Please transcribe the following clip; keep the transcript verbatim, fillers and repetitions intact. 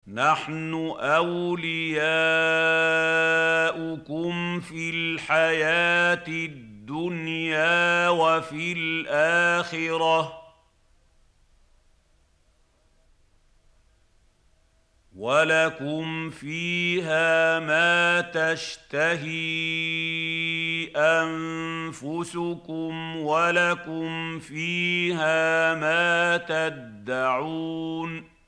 نحن أولياؤكم في الحياة الدنيا وفي الآخرة ولكم فيها ما تشتهي أنفسكم ولكم فيها ما تدعون